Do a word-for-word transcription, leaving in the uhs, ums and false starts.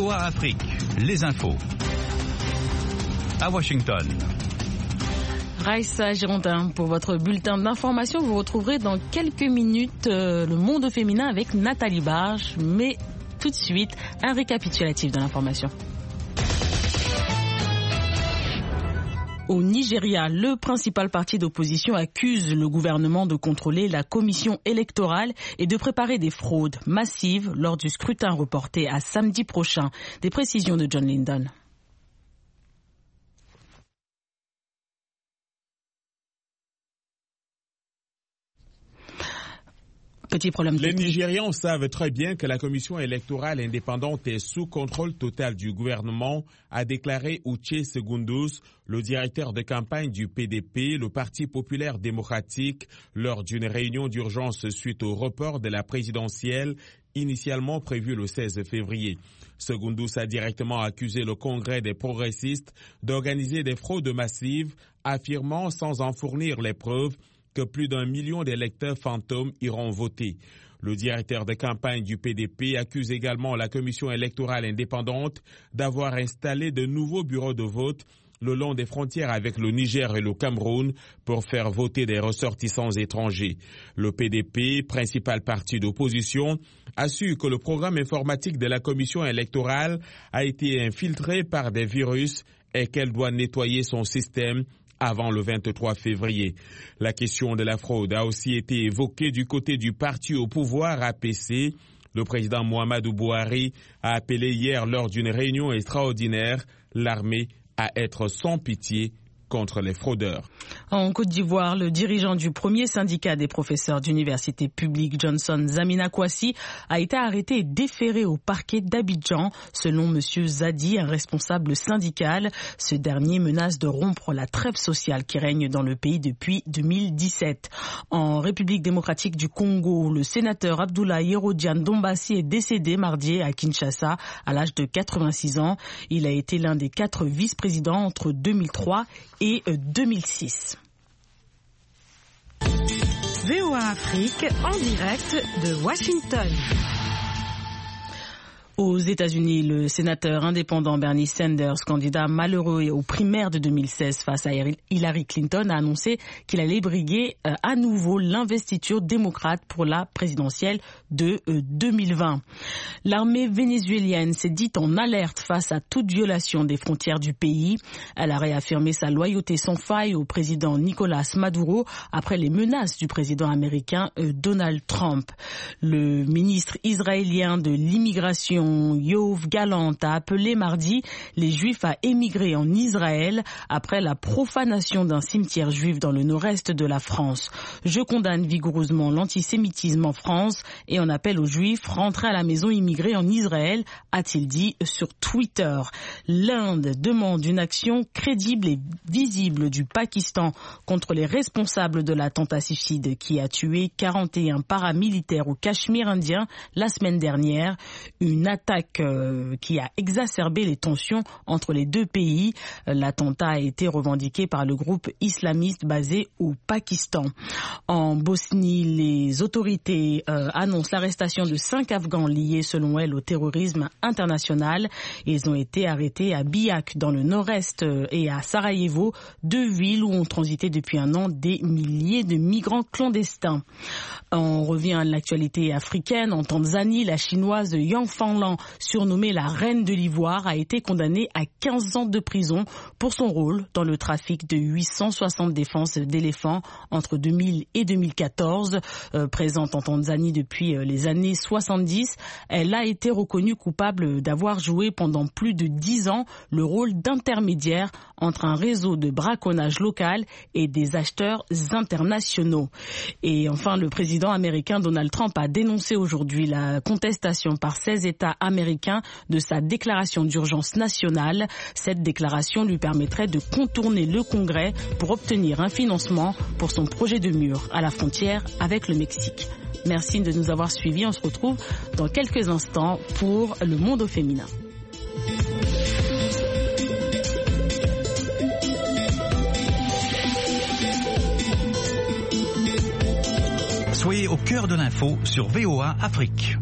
O A Afrique, les infos. À Washington. Raïssa Girondin, pour votre bulletin d'information, vous retrouverez dans quelques minutes euh, le monde au féminin avec Nathalie Barge. Mais tout de suite, un récapitulatif de l'information. Au Nigeria, le principal parti d'opposition accuse le gouvernement de contrôler la commission électorale et de préparer des fraudes massives lors du scrutin reporté à samedi prochain. Des précisions de John Lyndon. Petit problème. Les Nigérians savent très bien que la commission électorale indépendante est sous contrôle total du gouvernement, a déclaré Uche Secondus, le directeur de campagne du P D P, le Parti populaire démocratique, lors d'une réunion d'urgence suite au report de la présidentielle initialement prévue le seize février. Secondus a directement accusé le Congrès des progressistes d'organiser des fraudes massives, affirmant sans en fournir les preuves que plus d'un million d'électeurs fantômes iront voter. Le directeur de campagne du P D P accuse également la commission électorale indépendante d'avoir installé de nouveaux bureaux de vote le long des frontières avec le Niger et le Cameroun pour faire voter des ressortissants étrangers. Le P D P, principal parti d'opposition, a su que le programme informatique de la commission électorale a été infiltré par des virus et qu'elle doit nettoyer son système avant le vingt-trois février. La question de la fraude a aussi été évoquée du côté du parti au pouvoir A P C. Le président Muhammadu Buhari a appelé hier lors d'une réunion extraordinaire l'armée à être sans pitié contre les fraudeurs. En Côte d'Ivoire, le dirigeant du premier syndicat des professeurs d'université publique, Johnson Zamina Kouassi, a été arrêté et déféré au parquet d'Abidjan. Selon M. Zadi, un responsable syndical, ce dernier menace de rompre la trêve sociale qui règne dans le pays depuis deux mille dix-sept. En République démocratique du Congo, le sénateur Abdoulaye Hérodiane Dombassi est décédé mardi à Kinshasa à l'âge de quatre-vingt-six ans. Il a été l'un des quatre vice-présidents entre deux mille trois et deux mille six. V O A Afrique en direct de Washington. Aux États-Unis, le sénateur indépendant Bernie Sanders, candidat malheureux aux primaires de deux mille seize face à Hillary Clinton, a annoncé qu'il allait briguer euh, à nouveau l'investiture démocrate pour la présidentielle de euh, deux mille vingt. L'armée vénézuélienne s'est dite en alerte face à toute violation des frontières du pays. Elle a réaffirmé sa loyauté sans faille au président Nicolas Maduro après les menaces du président américain euh, Donald Trump. Le ministre israélien de l'immigration Yoav Gallant a appelé mardi les Juifs à émigrer en Israël après la profanation d'un cimetière juif dans le nord-est de la France. Je condamne vigoureusement l'antisémitisme en France et on appelle aux Juifs rentrer à la maison immigrer en Israël, a-t-il dit sur Twitter. L'Inde demande une action crédible et visible du Pakistan contre les responsables de l'attentat suicide qui a tué quarante et un paramilitaires au Cachemire indien la semaine dernière. Une attaque euh, qui a exacerbé les tensions entre les deux pays. L'attentat a été revendiqué par le groupe islamiste basé au Pakistan. En Bosnie, les autorités euh, annoncent l'arrestation de cinq Afghans liés selon elles au terrorisme international. Ils ont été arrêtés à Biak dans le nord-est euh, et à Sarajevo, deux villes où ont transité depuis un an des milliers de migrants clandestins. On revient à l'actualité africaine. En Tanzanie, la chinoise Yang Fanlan, surnommée la reine de l'ivoire, a été condamnée à quinze ans de prison pour son rôle dans le trafic de huit cent soixante défenses d'éléphants entre deux mille et deux mille quatorze. Euh, présente en Tanzanie depuis euh, les années soixante-dix, elle a été reconnue coupable d'avoir joué pendant plus de dix ans le rôle d'intermédiaire entre un réseau de braconnage local et des acheteurs internationaux. Et enfin, le président américain Donald Trump a dénoncé aujourd'hui la contestation par seize États américains de sa déclaration d'urgence nationale. Cette déclaration lui permettrait de contourner le Congrès pour obtenir un financement pour son projet de mur à la frontière avec le Mexique. Merci de nous avoir suivis. On se retrouve dans quelques instants pour le monde au féminin. Soyez au cœur de l'info sur V O A Afrique.